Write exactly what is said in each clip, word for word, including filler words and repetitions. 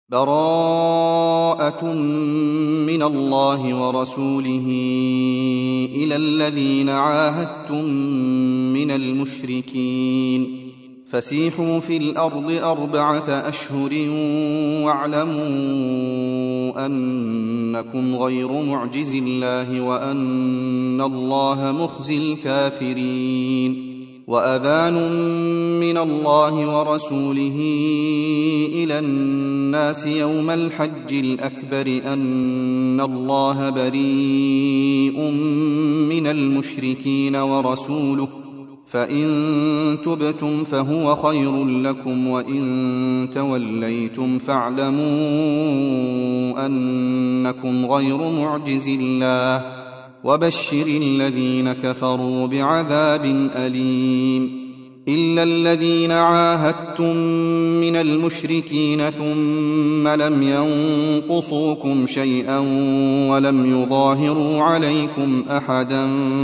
براءة من الله ورسوله إلى الذين عاهدتم من المشركين فسيحوا في الأرض أربعة أشهر واعلموا أنكم غير معجز الله وأن الله مخزي الكافرين وأذان من الله ورسوله إلى الناس يوم الحج الأكبر أن الله بريء من المشركين ورسوله فإن تبتم فهو خير لكم وإن توليتم فاعلموا أنكم غير معجز الله وبشر الذين كفروا بعذاب أليم إلا الذين عاهدتم من المشركين ثم لم ينقصوكم شيئا ولم يظاهروا عليكم أحدا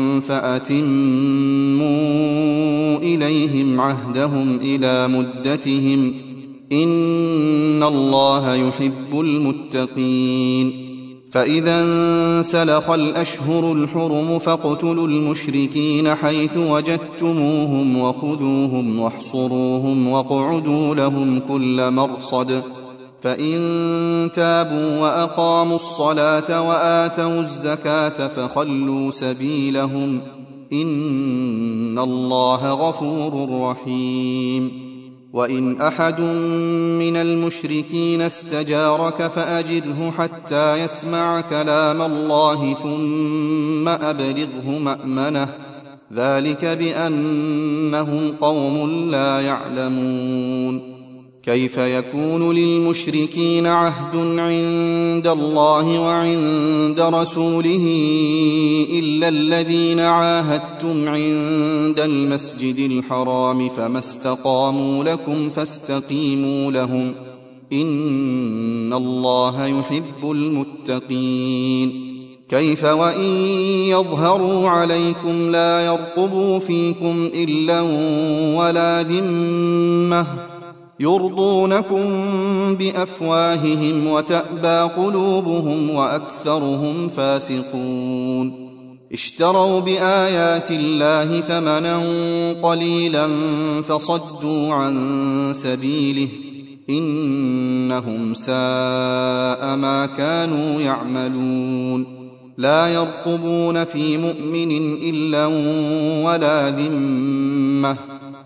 فأتموا إليهم عهدهم إلى مدتهم إن الله يحب المتقين فإذا انسلخ الأشهر الحرم فاقتلوا المشركين حيث وجدتموهم وخذوهم واحصروهم واقعدوا لهم كل مرصد فإن تابوا وأقاموا الصلاة وآتوا الزكاة فخلوا سبيلهم إن الله غفور رحيم وإن أحد من المشركين استجارك فأجره حتى يسمع كلام الله ثم أبلغه مأمنه ذلك بأنهم قوم لا يعلمون كيف يكون للمشركين عهد عند الله وعند رسوله إلا الذين عاهدتم عند المسجد الحرام فما استقاموا لكم فاستقيموا لهم إن الله يحب المتقين كيف وإن يظهروا عليكم لا يرقبوا فيكم إلا ولا ذمة يرضونكم بأفواههم وتأبى قلوبهم وأكثرهم فاسقون اشتروا بآيات الله ثمنا قليلا فصدوا عن سبيله إنهم ساء ما كانوا يعملون لا يرقبون في مؤمن إلا ولا ذمة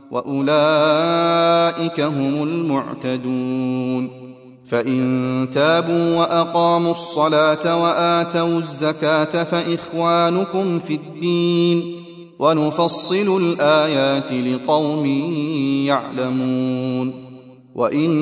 وأولئك هم المعتدون فإن تابوا وأقاموا الصلاة وآتوا الزكاة فإخوانكم في الدين ونفصل الآيات لقوم يعلمون وإن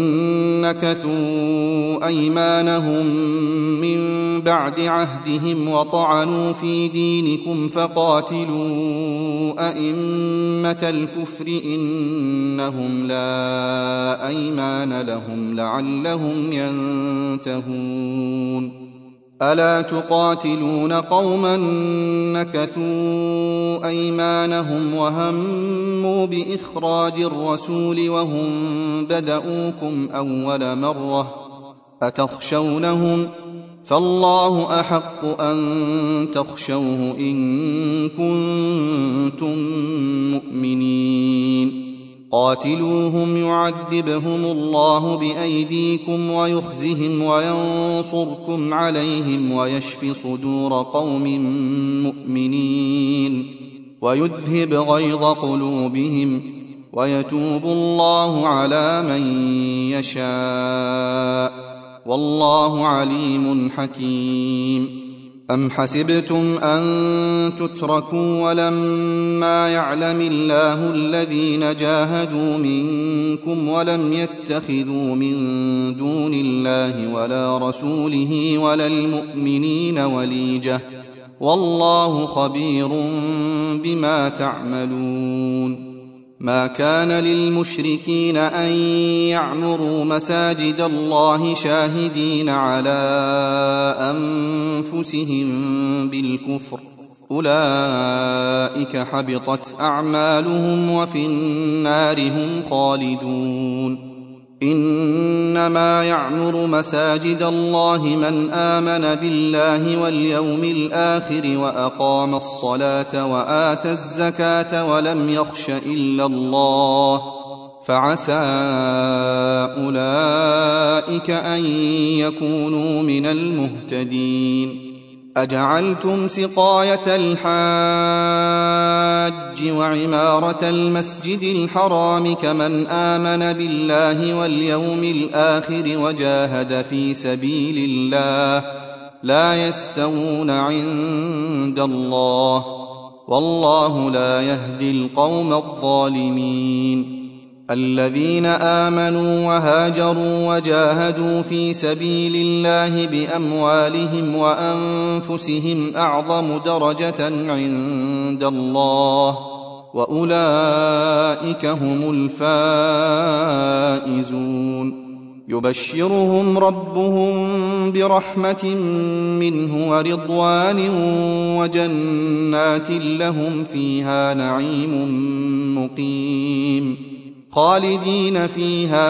نكثوا أيمانهم من بعد عهدهم وطعنوا في دينكم فقاتلوا أئمة الكفر إنهم لا أيمان لهم لعلهم ينتهون ألا تقاتلون قوما نكثوا أيمانهم وهموا بإخراج الرسول وهم بدؤوكم أول مرة أتخشونهم فالله أحق أن تخشوه إن كنتم مؤمنين قاتلوهم يعذبهم الله بأيديكم ويخزهم وينصركم عليهم ويشف صدور قوم مؤمنين ويذهب غيظ قلوبهم ويتوب الله على من يشاء والله عليم حكيم أم حسبتم أن تتركوا ولما يعلم الله الذين جاهدوا منكم ولم يتخذوا من دون الله ولا رسوله ولا المؤمنين وليجة والله خبير بما تعملون ما كان للمشركين أن يعمروا مساجد الله شاهدين على أنفسهم بالكفر أولئك حبطت أعمالهم وفي النار هم خالدون إنما يعمر مساجد الله من آمن بالله واليوم الآخر وأقام الصلاة وآتى الزكاة ولم يخش إلا الله فعسى أولئك أن يكونوا من المهتدين. أجعلتم سقاية الحاج وعمارة المسجد الحرام كمن آمن بالله واليوم الآخر وجاهد في سبيل الله لا يستوون عند الله والله لا يهدي القوم الظالمين. الذين آمنوا وهاجروا وجاهدوا في سبيل الله بأموالهم وأنفسهم أعظم درجة عند الله وأولئك هم الفائزون. يبشرهم ربهم برحمة منه ورضوان وجنات لهم فيها نعيم مقيم خالدين فيها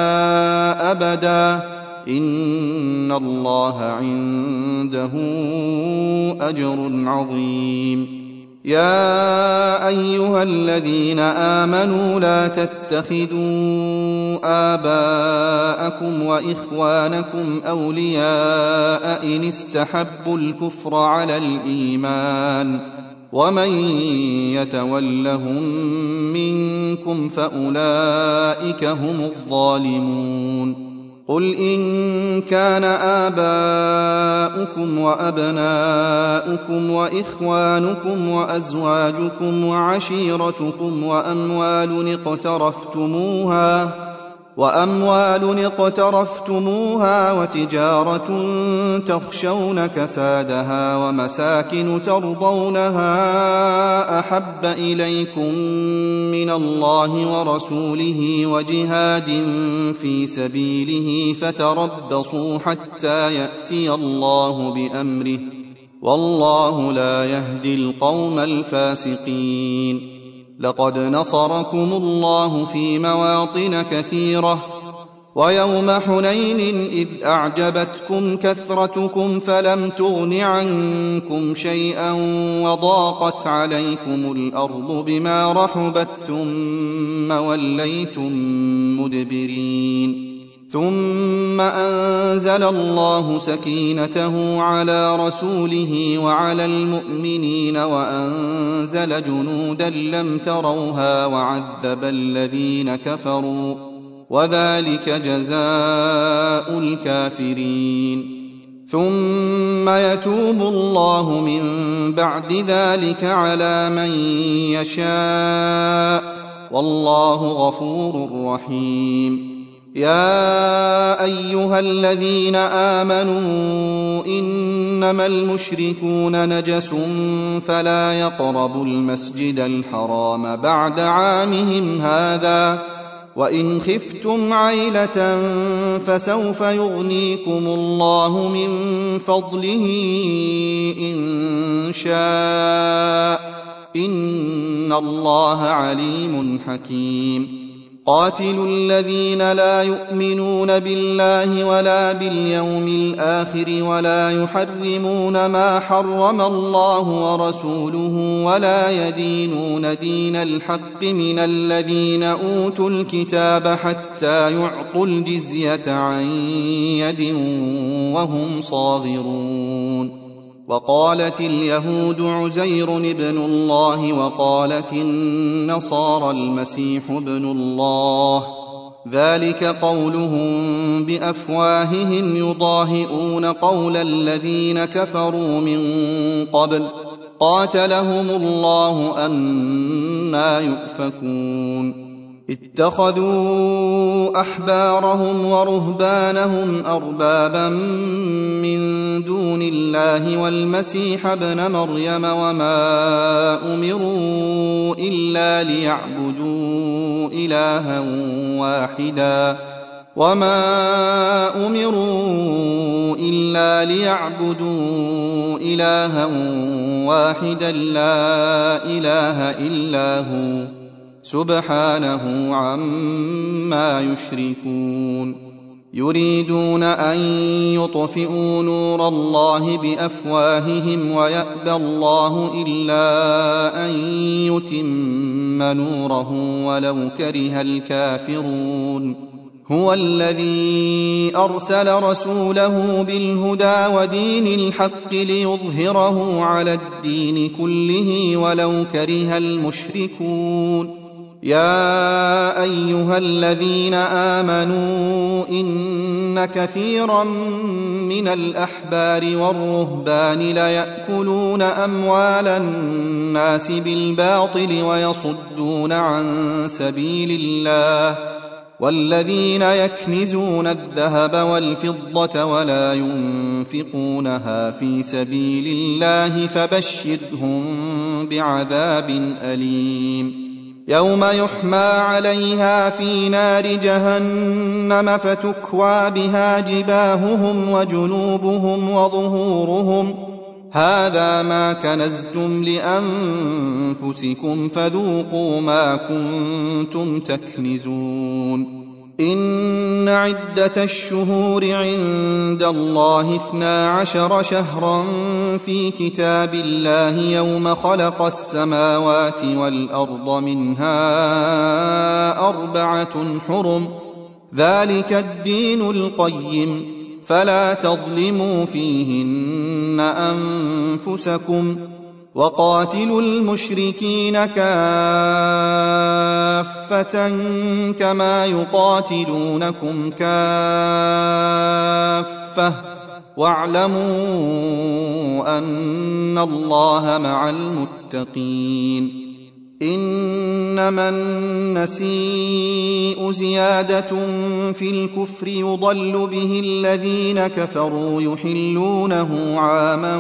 أبدا إن الله عنده أجر عظيم. يا أيها الذين آمنوا لا تتخذوا آباءكم وإخوانكم أولياء إن استحبوا الكفر على الإيمان ومن يتولهم منكم فأولئك هم الظالمون. قل إن كان آباؤكم وأبناؤكم وإخوانكم وأزواجكم وعشيرتكم وأموال اقترفتموها وأموال اقترفتموها وتجارة تخشون كسادها ومساكن ترضونها أحب إليكم من الله ورسوله وجهاد في سبيله فتربصوا حتى يأتي الله بأمره والله لا يهدي القوم الفاسقين. لقد نصركم الله في مواطن كثيرة ويوم حنين إذ أعجبتكم كثرتكم فلم تغن عنكم شيئا وضاقت عليكم الأرض بما رحبت ثم وليتم مدبرين. ثم أنزل الله سكينته على رسوله وعلى المؤمنين وأنزل جنودا لم تروها وعذب الذين كفروا وذلك جزاء الكافرين. ثم يتوب الله من بعد ذلك على من يشاء والله غفور رحيم. يا أيها الذين آمنوا إنما المشركون نجس فلا يقربوا المسجد الحرام بعد عامهم هذا وإن خفتم عيلة فسوف يغنيكم الله من فضله إن شاء إن الله عليم حكيم. قاتلوا الذين لا يؤمنون بالله ولا باليوم الآخر ولا يحرمون ما حرم الله ورسوله ولا يدينون دين الحق من الذين أوتوا الكتاب حتى يعطوا الجزية عن يد وهم صاغرون. وقالت اليهود عزير ابن الله وقالت النصارى المسيح ابن الله ذلك قولهم بأفواههم يضاهئون قول الذين كفروا من قبل قاتلهم الله أنى يؤفكون. اتخذوا أحبارهم ورهبانهم أربابا من دون الله والمسيح ابن مريم وما أمروا إلا ليعبدوا إلها واحدا وما أمروا إلا ليعبدوا إلها واحدا لا إله إلا هو سبحانه عما يشركون يريدون أن يطفئوا نور الله بأفواههم ويأبى الله إلا أن يتم نوره ولو كره الكافرون هو الذي أرسل رسوله بالهدى ودين الحق ليظهره على الدين كله ولو كره المشركون يا أيها الذين آمنوا إن كثيرا من الأحبار والرهبان ليأكلون أموال الناس بالباطل ويصدون عن سبيل الله والذين يكنزون الذهب والفضة ولا ينفقونها في سبيل الله فبشرهم بعذاب أليم يوم يحمى عليها في نار جهنم فتكوى بها جباههم وجنوبهم وظهورهم هذا ما كنزتم لأنفسكم فذوقوا ما كنتم تكنزون إن عدة الشهور عند الله اثنا عشر شهرا في كتاب الله يوم خلق السماوات والأرض منها أربعة حرم ذلك الدين القيم فلا تظلموا فيهن أنفسكم وقاتلوا المشركين كافة كما يقاتلونكم كافة واعلموا أن الله مع المتقين إنما النسيء زيادة في الكفر يضل به الذين كفروا يحلونه عاما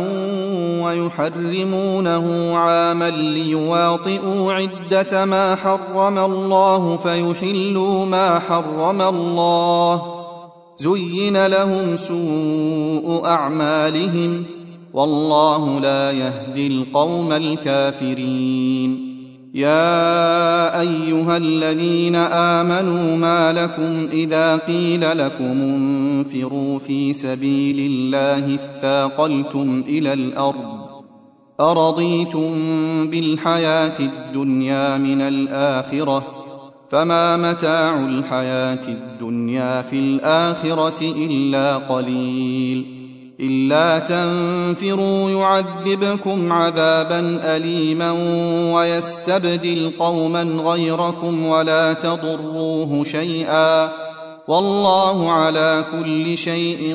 ويحرمونه عاما ليواطئوا عدة ما حرم الله فيحلوا ما حرم الله زين لهم سوء أعمالهم والله لا يهدي القوم الكافرين يا أيها الذين آمنوا ما لكم إذا قيل لكم انفروا في سبيل الله اثاقلتم إلى الأرض أرضيتم بالحياة الدنيا من الآخرة فما متاع الحياة الدنيا في الآخرة إلا قليل إلا تنفروا يعذبكم عذابا أليما ويستبدل قوما غيركم ولا تضروه شيئا والله على كل شيء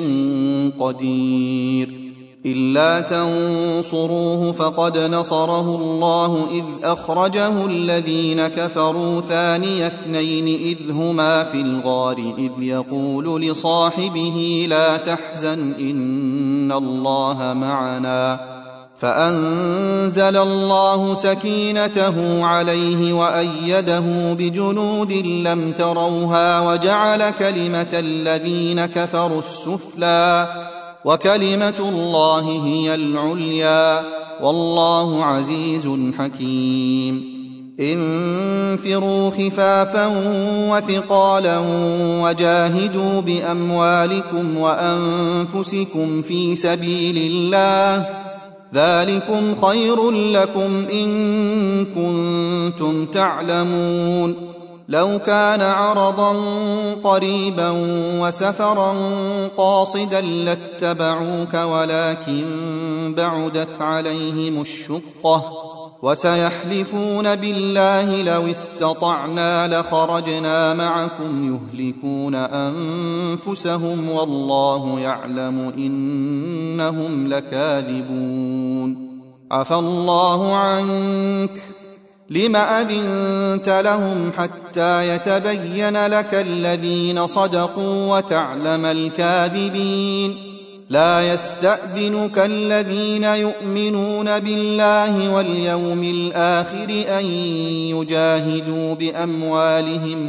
قدير إلا تنصروه فقد نصره الله إذ أخرجه الذين كفروا ثاني اثنين إذ هما في الغار إذ يقول لصاحبه لا تحزن إن الله معنا فأنزل الله سكينته عليه وأيده بجنود لم تروها وجعل كلمة الذين كفروا السفلى وكلمة الله هي العليا والله عزيز حكيم انفروا خفافا وثقالا وجاهدوا بأموالكم وأنفسكم في سبيل الله ذلكم خير لكم إن كنتم تعلمون لو كان عرضا قريبا وسفرا قاصدا لاتبعوك ولكن بعدت عليهم الشقة وسيحلفون بالله لو استطعنا لخرجنا معكم يهلكون أنفسهم والله يعلم إنهم لكاذبون عفى الله عنك لم أذنت لهم حتى يتبين لك الذين صدقوا وتعلم الكاذبين لا يستأذنك الذين يؤمنون بالله واليوم الآخر أن يجاهدوا بأموالهم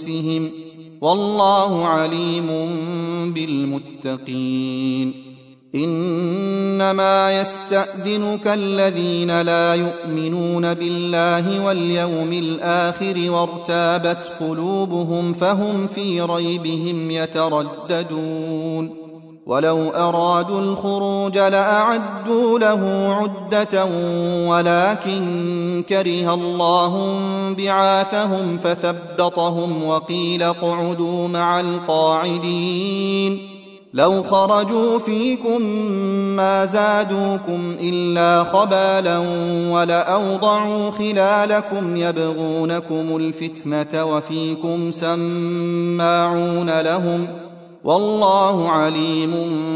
وأنفسهم والله عليم بالمتقين إنما يستأذنك الذين لا يؤمنون بالله واليوم الآخر وارتابت قلوبهم فهم في ريبهم يترددون ولو أرادوا الخروج لأعدوا له عدة ولكن كره الله بعاثهم فثبطهم وقيل اقعدوا مع القاعدين لو خرجوا فيكم ما زادوكم إلا خبالا ولأوضعوا خلالكم يبغونكم الفتنة وفيكم سماعون لهم والله عليم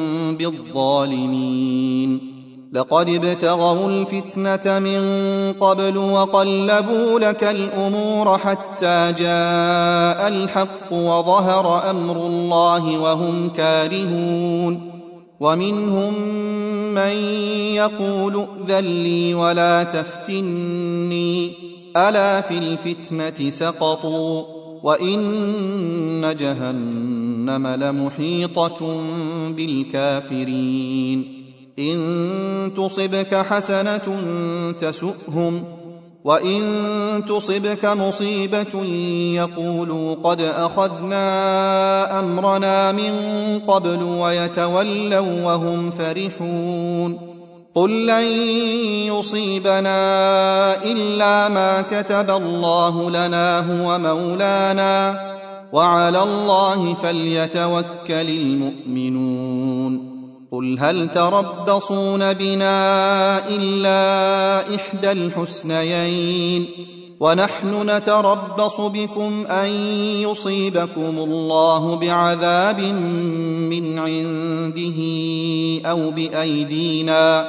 بالظالمين لقد ابتغوا الفتنة من قبل وقلبوا لك الأمور حتى جاء الحق وظهر أمر الله وهم كارهون ومنهم من يقول ائذن لي ولا تفتني ألا في الفتنة سقطوا وإن جهنم لمحيطة بالكافرين إن تصبك حسنة تسؤهم وإن تصبك مصيبة يقولوا قد أخذنا أمرنا من قبل ويتولوا وهم فرحون قل لن يصيبنا إلا ما كتب الله لنا هو مولانا وعلى الله فليتوكل المؤمنون قل هل تربصون بنا إلا إحدى الحسنيين ونحن نتربص بكم أن يصيبكم الله بعذاب من عنده أو بأيدينا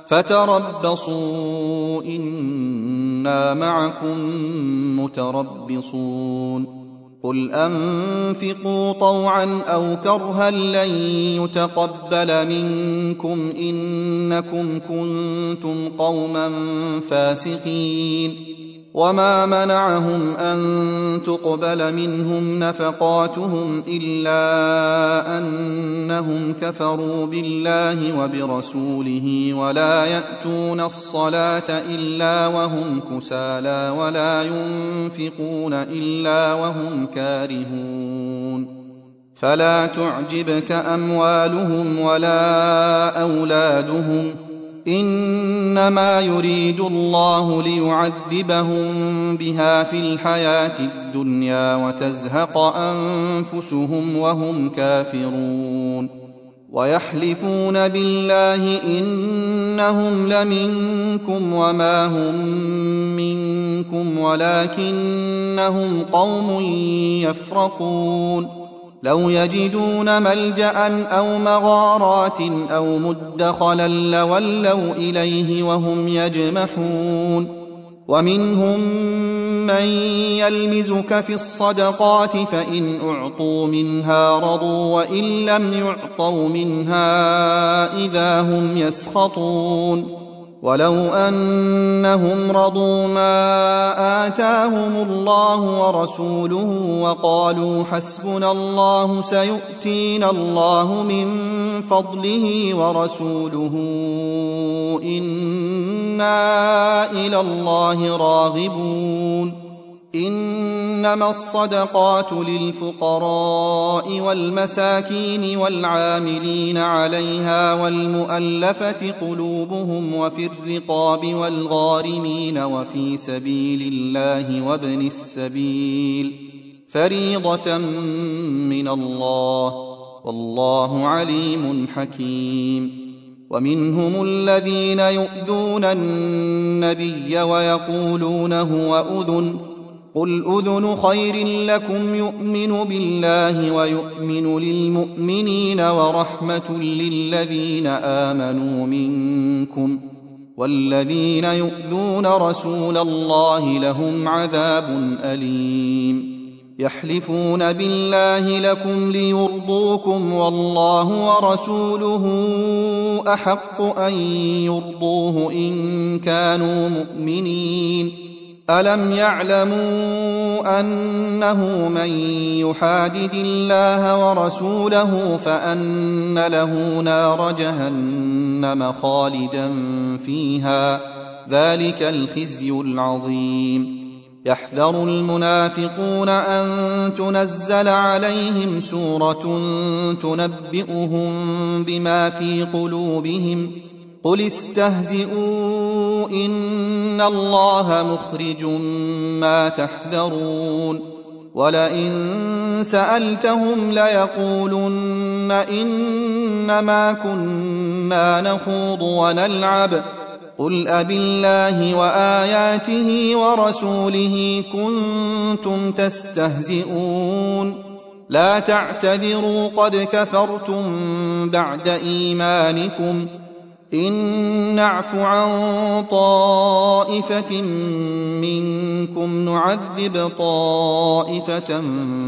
فتربصوا إنا معكم متربصون قل أنفقوا طوعا أو كرها لن يتقبل منكم إنكم كنتم قوما فاسقين وما منعهم أن تقبل منهم نفقاتهم إلا أنهم كفروا بالله وبرسوله ولا يأتون الصلاة إلا وهم كسالى ولا ينفقون إلا وهم كارهون فلا تعجبك أموالهم ولا أولادهم إنما يريد الله ليعذبهم بها في الحياة الدنيا وتزهق أنفسهم وهم كافرون ويحلفون بالله إنهم لمنكم وما هم منكم ولكنهم قوم يفرقون لو يجدون ملجأ أو مغارات أو مدخلا لولوا إليه وهم يجمحون ومنهم من يلمزك في الصدقات فإن أعطوا منها رضوا وإن لم يعطوا منها إذا هم يسخطون ولو أنهم رضوا ما آتاهم الله ورسوله وقالوا حسبنا الله سيؤتينا الله من فضله ورسوله إنا إلى الله راغبون إنما الصدقات للفقراء والمساكين والعاملين عليها والمؤلفة قلوبهم وفي الرقاب والغارمين وفي سبيل الله وابن السبيل فريضة من الله والله عليم حكيم ومنهم الذين يؤذون النبي ويقولون هو أذن قل أذن خير لكم يؤمن بالله ويؤمن للمؤمنين ورحمة للذين آمنوا منكم والذين يؤذون رسول الله لهم عذاب أليم يحلفون بالله لكم ليرضوكم والله ورسوله أحق أن يرضوه إن كانوا مؤمنين ألم يعلموا أنه من يحادد الله ورسوله فأن له نار جهنم خالدا فيها ذلك الخزي العظيم يحذر المنافقون أن تنزل عليهم سورة تنبئهم بما في قلوبهم قل استهزئوا إن الله مخرج ما تحذرون ولئن سألتهم ليقولن إنما كنا نخوض ونلعب قل أبالله وآياته ورسوله كنتم تستهزئون لا تعتذروا قد كفرتم بعد إيمانكم إن نعف عن طائفة منكم نعذب طائفة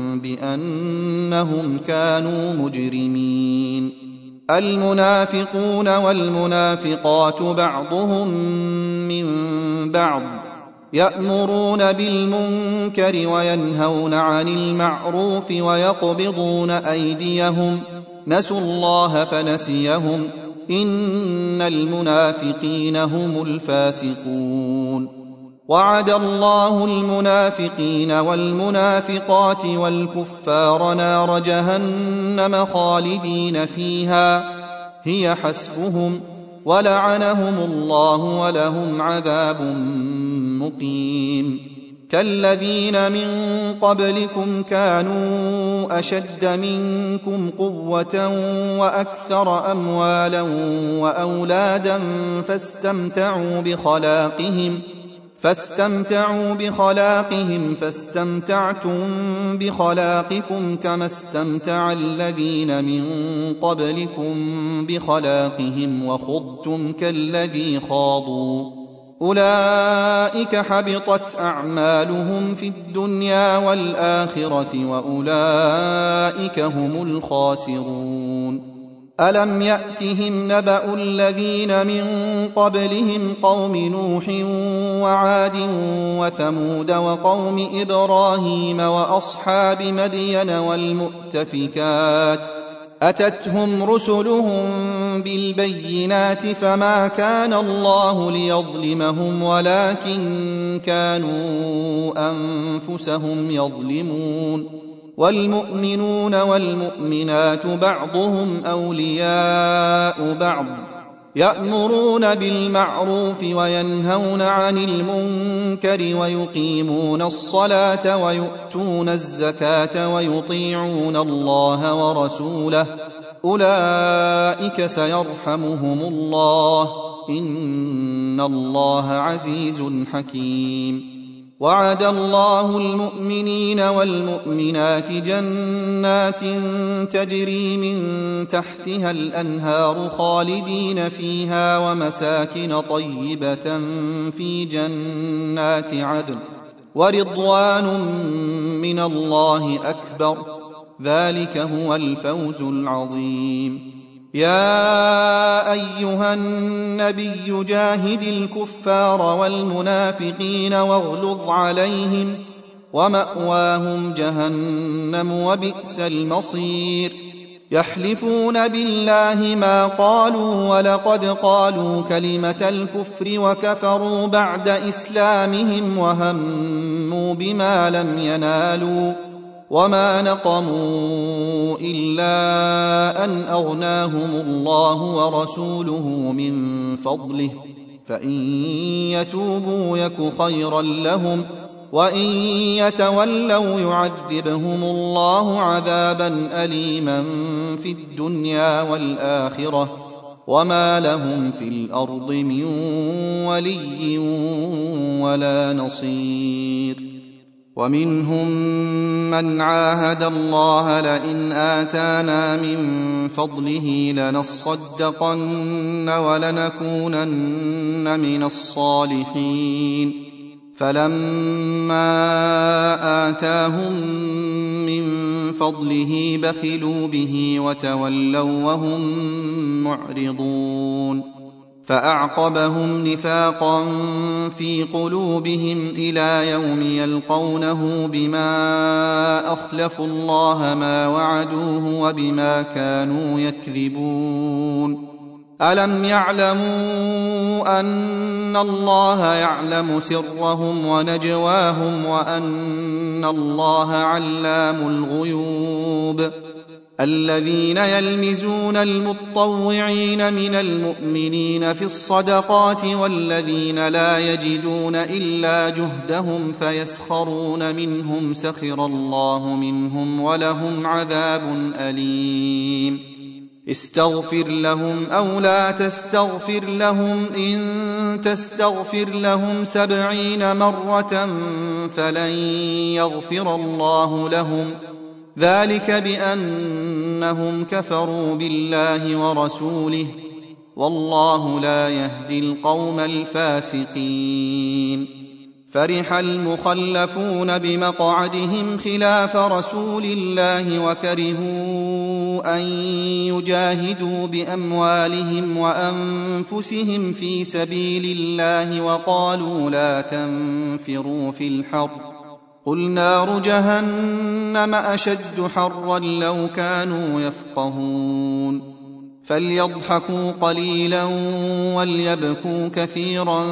بأنهم كانوا مجرمين المنافقون والمنافقات بعضهم من بعض يأمرون بالمنكر وينهون عن المعروف ويقبضون أيديهم نسوا الله فنسيهم إن المنافقين هم الفاسقون وعد الله المنافقين والمنافقات والكفار نار جهنم خالدين فيها هي حسبهم ولعنهم الله ولهم عذاب مقيم كالذين من قبلكم كانوا أشد منكم قوة وأكثر أموالا وأولادا فاستمتعوا بخلاقهم فاستمتعوا بخلاقهم فاستمتعتم بخلاقكم كما استمتع الذين من قبلكم بخلاقهم وخضتم كالذي خاضوا أولئك حبطت أعمالهم في الدنيا والآخرة وأولئك هم الخاسرون ألم يأتهم نبأ الذين من قبلهم قوم نوح وعاد وثمود وقوم إبراهيم وأصحاب مدين والمؤتفكات أتتهم رسلهم بالبينات فما كان الله ليظلمهم ولكن كانوا أنفسهم يظلمون والمؤمنون والمؤمنات بعضهم أولياء بعض يأمرون بالمعروف وينهون عن المنكر ويقيمون الصلاة ويؤتون الزكاة ويطيعون الله ورسوله أولئك سيرحمهم الله إن الله عزيز حكيم وعد الله المؤمنين والمؤمنات جنات تجري من تحتها الأنهار خالدين فيها ومساكن طيبة في جنات عدن ورضوان من الله أكبر ذلك هو الفوز العظيم يا أيها النبي جاهد الكفار والمنافقين واغلظ عليهم ومأواهم جهنم وبئس المصير يحلفون بالله ما قالوا ولقد قالوا كلمة الكفر وكفروا بعد إسلامهم وهموا بما لم ينالوا وما نقموا إلا أن أغناهم الله ورسوله من فضله فإن يتوبوا يك خيرا لهم وإن يتولوا يعذبهم الله عذابا أليما في الدنيا والآخرة وما لهم في الأرض من ولي ولا نصير ومنهم من عاهد الله لئن آتانا من فضله لنصدقن ولنكونن من الصالحين فلما آتاهم من فضله بخلوا به وتولوا وهم معرضون فأعقبهم نفاقا في قلوبهم إلى يوم يلقونه بما أخلفوا الله ما وعدوه وبما كانوا يكذبون. ألم يعلموا أن الله يعلم سرهم ونجواهم وأن الله علام الغيوب؟ الذين يلمزون المطوعين من المؤمنين في الصدقات والذين لا يجدون إلا جهدهم فيسخرون منهم سخر الله منهم ولهم عذاب أليم. استغفر لهم أو لا تستغفر لهم إن تستغفر لهم سبعين مرة فلن يغفر الله لهم، ذلك بأنهم كفروا بالله ورسوله، والله لا يهدي القوم الفاسقين. فرح المخلفون بمقعدهم خلاف رسول الله وكرهوا أن يجاهدوا بأموالهم وأنفسهم في سبيل الله وقالوا لا تنفروا في الحر، قل نار جهنم أشد حرا لو كانوا يفقهون. فليضحكوا قليلا وليبكوا كثيرا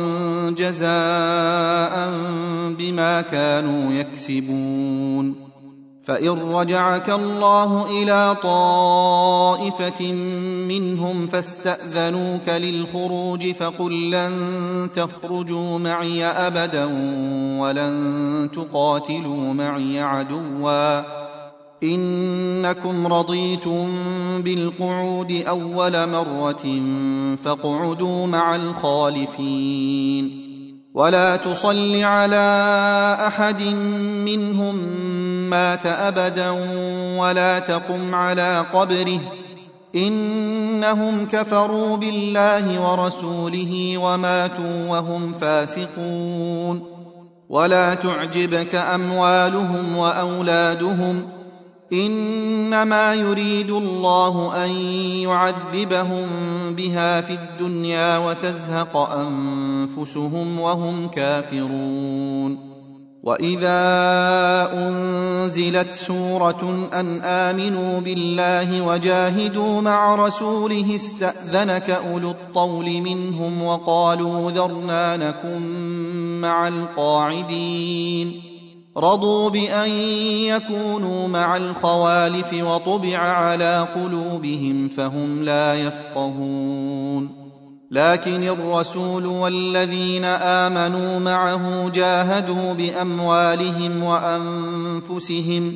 جزاء بما كانوا يكسبون. فإن رجعك الله إلى طائفة منهم فاستأذنوك للخروج فقل لن تخرجوا معي أبدا ولن تقاتلوا معي عدوا إنكم رضيتم بالقعود أول مرة فاقعدوا مع الخالفين. ولا تصل على أحد منهم مات أبدا ولا تقم على قبره إنهم كفروا بالله ورسوله وماتوا وهم فاسقون. ولا تعجبك أموالهم وأولادهم إنما يريد الله أن يعذبهم بها في الدنيا وتزهق أنفسهم وهم كافرون. وإذا أنزلت سورة أن آمنوا بالله وجاهدوا مع رسوله استأذنك أولو الطول منهم وقالوا ذرنا نكن مع القاعدين، رضوا بأن يكونوا مع الخوالف وطبع على قلوبهم فهم لا يفقهون. لكن الرسول والذين آمنوا معه جاهدوا بأموالهم وأنفسهم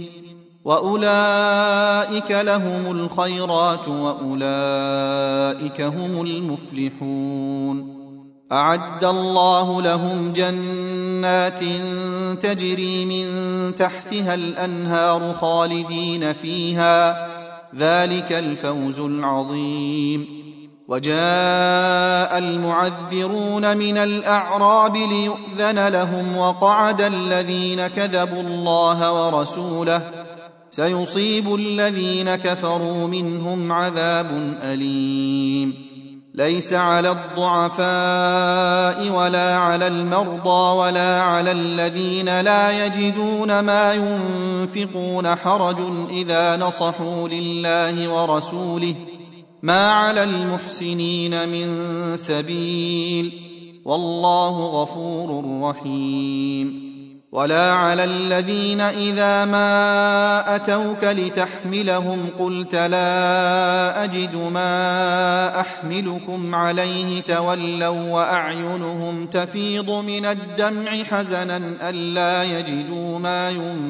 وأولئك لهم الخيرات وأولئك هم المفلحون. أعد الله لهم جنات تجري من تحتها الأنهار خالدين فيها، ذلك الفوز العظيم. وجاء المعذرون من الأعراب ليؤذن لهم وقعد الذين كذبوا الله ورسوله، سيصيب الذين كفروا منهم عذاب أليم. ليس على الضعفاء ولا على المرضى ولا على الذين لا يجدون ما ينفقون حرج إذا نصحوا لله ورسوله، ما على المحسنين من سبيل، والله غفور رحيم. ولا على الذين إذا ما أتوك لتحملهم قلت لا أجد ما أحملكم عليه تولوا وأعينهم تفيض من الدمع حزنا ألا يجدوا ما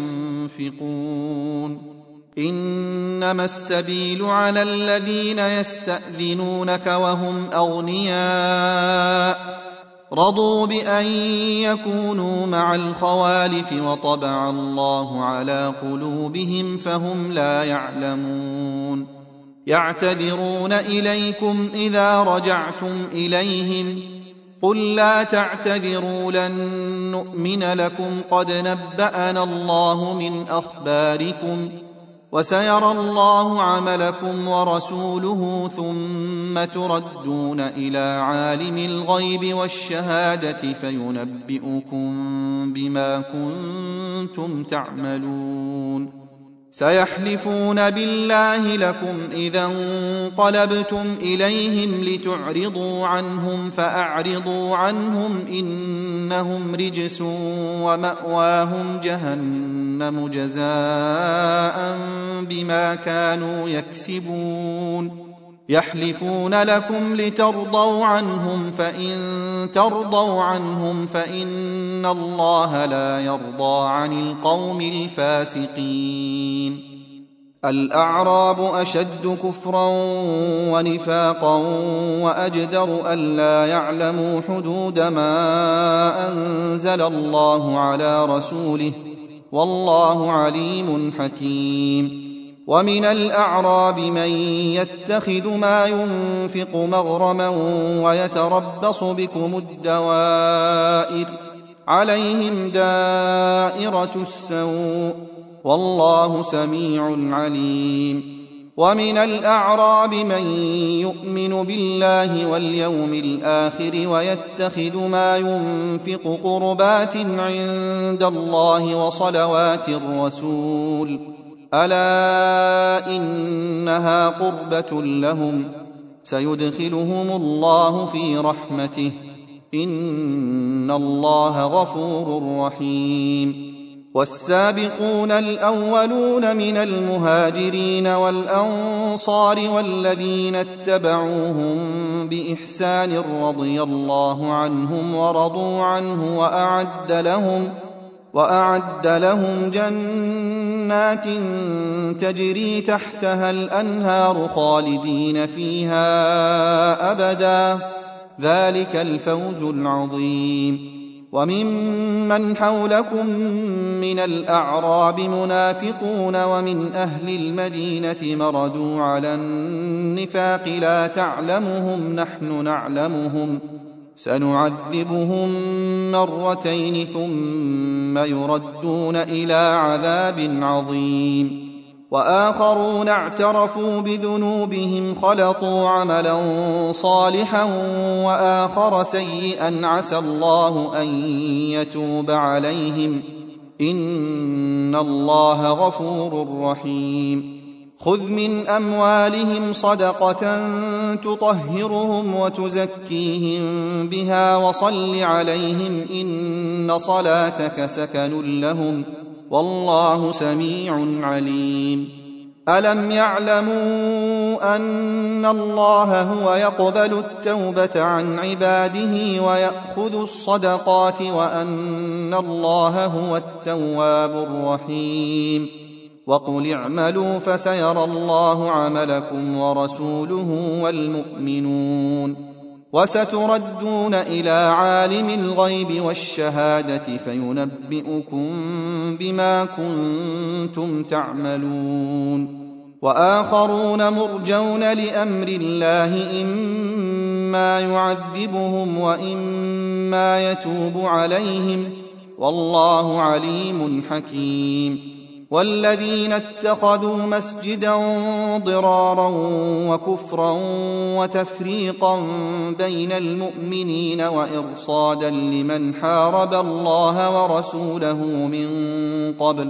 ينفقون. إنما السبيل على الذين يستأذنونك وهم أغنياء رضوا بأن يكونوا مع الخوالف وطبع الله على قلوبهم فهم لا يعلمون. يعتذرون إليكم إذا رجعتم إليهم قل لا تعتذروا لن نؤمن لكم قد نبأنا الله من أخباركم وسيرى الله عملكم ورسوله ثم تردون إلى عالم الغيب والشهادة فينبئكم بما كنتم تعملون سيحلفون بالله لكم إذا انقلبتم إليهم لتعرضوا عنهم فأعرضوا عنهم إنهم رجس ومأواهم جهنم جزاء بما كانوا يكسبون يحلفون لكم لترضوا عنهم فإن ترضوا عنهم فإن الله لا يرضى عن القوم الفاسقين الأعراب أشد كفرا ونفاقا وأجدر ألا يعلموا حدود ما أنزل الله على رسوله والله عليم حكيم ومن الأعراب من يتخذ ما ينفق مغرما ويتربص بكم الدوائر عليهم دائرة السوء والله سميع عليم ومن الأعراب من يؤمن بالله واليوم الآخر ويتخذ ما ينفق قربات عند الله وصلوات الرسول ألا إنها قربة لهم سيدخلهم الله في رحمته إن الله غفور رحيم والسابقون الأولون من المهاجرين والأنصار والذين اتبعوهم بإحسان رضي الله عنهم ورضوا عنه وأعد لهم وأعد لهم جنات تجري تحتها الأنهار خالدين فيها أبدا ذلك الفوز العظيم وممن حولكم من الأعراب منافقون ومن أهل المدينة مردوا على النفاق لا تعلمهم نحن نعلمهم سنعذبهم مرتين ثم يردون إلى عذاب عظيم وآخرون اعترفوا بذنوبهم خلطوا عملا صالحا وآخر سيئا عسى الله أن يتوب عليهم إن الله غفور رحيم خذ من أموالهم صدقة تطهرهم وتزكيهم بها وصل عليهم إن صلاتك سكن لهم والله سميع عليم ألم يعلموا أن الله هو يقبل التوبة عن عباده ويأخذ الصدقات وأن الله هو التواب الرحيم وقل اعملوا فسيرى الله عملكم ورسوله والمؤمنون وستردون إلى عالم الغيب والشهادة فينبئكم بما كنتم تعملون وآخرون مرجون لأمر الله إما يعذبهم وإما يتوب عليهم والله عليم حكيم والذين اتخذوا مسجدا ضرارا وكفرا وتفريقا بين المؤمنين وإرصادا لمن حارب الله ورسوله من قبل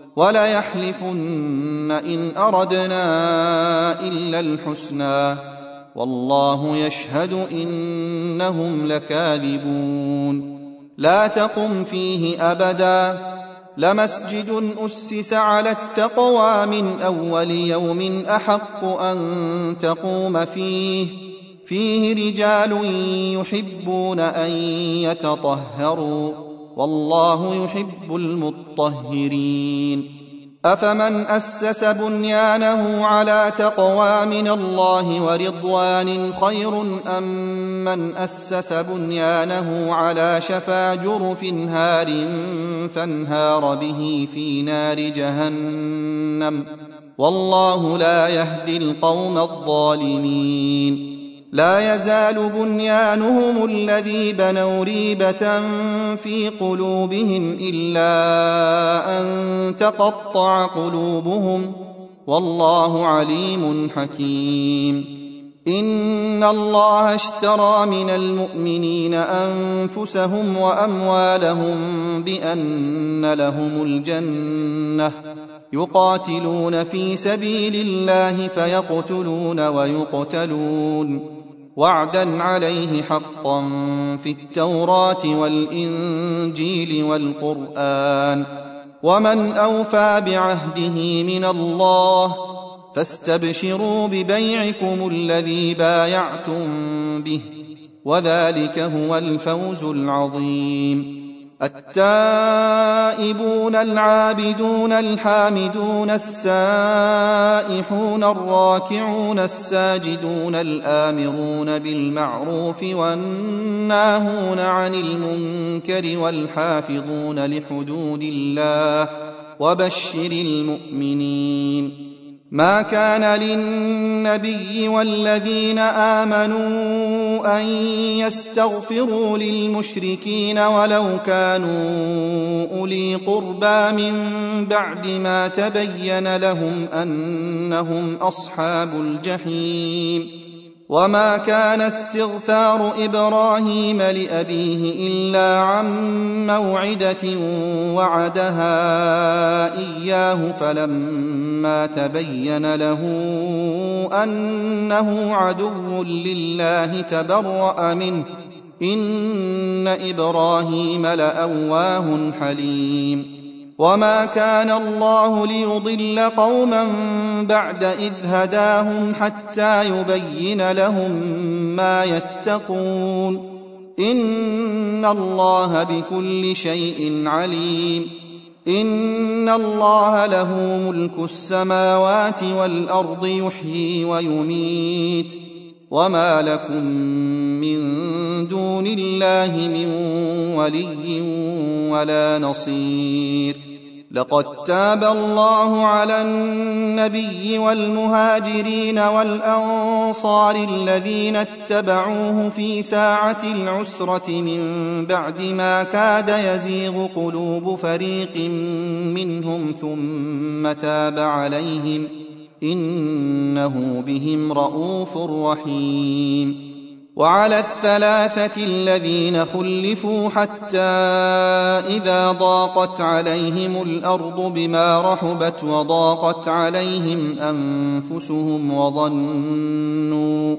وليحلفن إن أردنا إلا الحسنى والله يشهد إنهم لكاذبون لا تقم فيه أبدا لمسجد أسس على التقوى من أول يوم أحق أن تقوم فيه فيه رجال يحبون أن يتطهروا والله يحب المطهرين أفمن أسس بنيانه على تقوى من الله ورضوان خير أم من أسس بنيانه على شفا جرف هار فانهار به في نار جهنم والله لا يهدي القوم الظالمين لا يزال بنيانهم الذي بنوا ريبة في قلوبهم إلا أن تقطع قلوبهم والله عليم حكيم. إن الله اشترى من المؤمنين أنفسهم وأموالهم بأن لهم الجنة يقاتلون في سبيل الله فيقتلون ويقتلون وعدا عليه حقا في التوراة والإنجيل والقرآن ومن أوفى بعهده من الله فاستبشروا ببيعكم الذي بايعتم به وذلك هو الفوز العظيم. التائبون العابدون الحامدون السائحون الراكعون الساجدون الآمرون بالمعروف والناهون عن المنكر والحافظون لحدود الله وبشر المؤمنين. ما كان للنبي والذين آمنوا أن يستغفروا للمشركين ولو كانوا أولي قربى من بعد ما تبين لهم أنهم أصحاب الجحيم. وما كان استغفار إبراهيم لأبيه إلا عن موعدة وعدها إياه فلما تبين له أنه عدو لله تبرأ منه إن إبراهيم لأواه حليم. وما كان الله ليضل قوما بعد إذ هداهم حتى يبين لهم ما يتقون إن الله بكل شيء عليم. إن الله له ملك السماوات والأرض يحيي ويميت وما لكم من دون الله من ولي ولا نصير. لقد تاب الله على النبي والمهاجرين والأنصار الذين اتبعوه في ساعة العسرة من بعد ما كاد يزيغ قلوب فريق منهم ثم تاب عليهم إنه بهم رءوف رحيم. وعلى الثلاثة الذين خلفوا حتى إذا ضاقت عليهم الأرض بما رحبت وضاقت عليهم أنفسهم وظنوا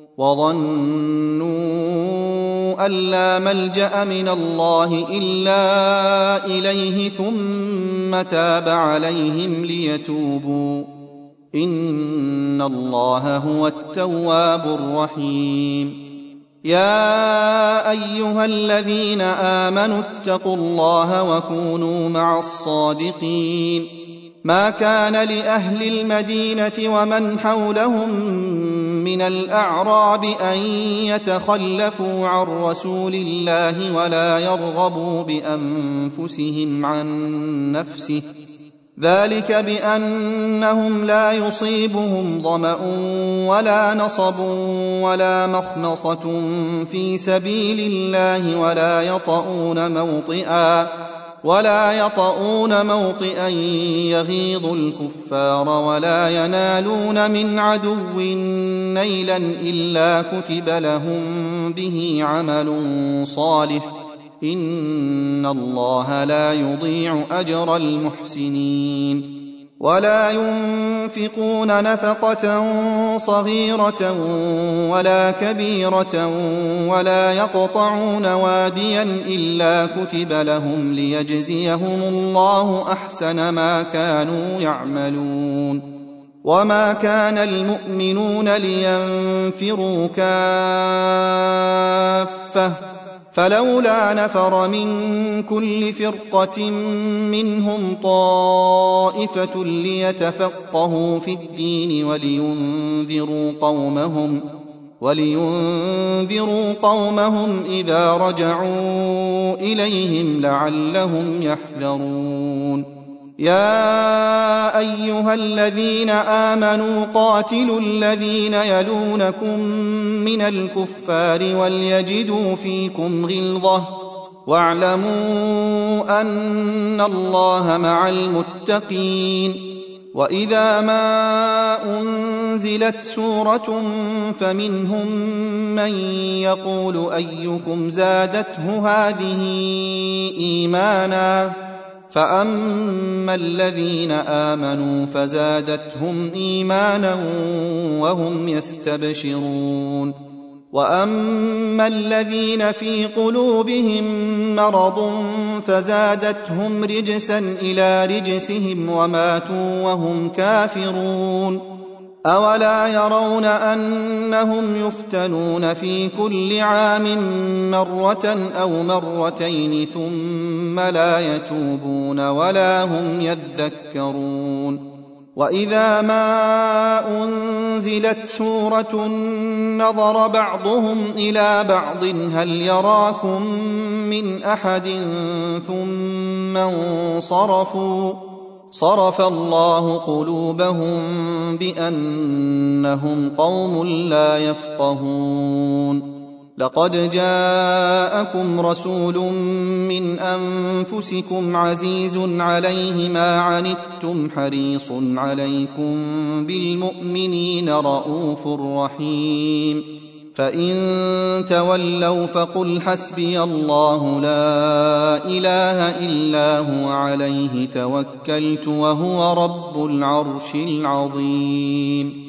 وظنوا أن لا ملجأ من الله إلا إليه ثم تاب عليهم ليتوبوا إن الله هو التواب الرحيم. يا أيها الذين آمنوا اتقوا الله وكونوا مع الصادقين. ما كان لأهل المدينة ومن حولهم من الأعراب أن يتخلفوا عن رسول الله ولا يرغبوا بأنفسهم عن نفسه ذلك بأنهم لا يصيبهم ظمأ ولا نصب ولا مخمصة في سبيل الله ولا يطؤون موطئا ولا يطؤون موطئا يغيظ الكفار ولا ينالون من عدو نيلا إلا كتب لهم به عمل صالح إن الله لا يضيع أجر المحسنين. ولا ينفقون نفقة صغيرة ولا كبيرة ولا يقطعون واديا إلا كتب لهم ليجزيهم الله أحسن ما كانوا يعملون. وما كان المؤمنون لينفروا كافة فلولا نفر من كل فرقة منهم طائفة ليتفقهوا في الدين ولينذروا قومهم ولينذروا قومهم إذا رجعوا إليهم لعلهم يحذرون. يا أيها الذين آمنوا قاتلوا الذين يلونكم من الكفار وليجدوا فيكم غلظة واعلموا أن الله مع المتقين وإذا ما أنزلت سورة فمنهم من يقول أيكم زادته هذه إيمانا فأما الذين آمنوا فزادتهم إيمانا وهم يستبشرون وأما الذين في قلوبهم مرض فزادتهم رجسا إلى رجسهم وماتوا وهم كافرون أولا يرون أنهم يفتنون في كل عام مرة أو مرتين ثم لا يتوبون ولا هم يذكرون وإذا ما أنزلت سورة نظر بعضهم إلى بعض هل يراكم من أحد ثم انصرفوا صرف الله قلوبهم بأنهم قوم لا يفقهون لقد جاءكم رسول من أنفسكم عزيز عليه ما عنتم حريص عليكم بالمؤمنين رؤوف رحيم فإن تولوا فقل حسبي الله لا إله إلا هو عليه توكلت وهو رب العرش العظيم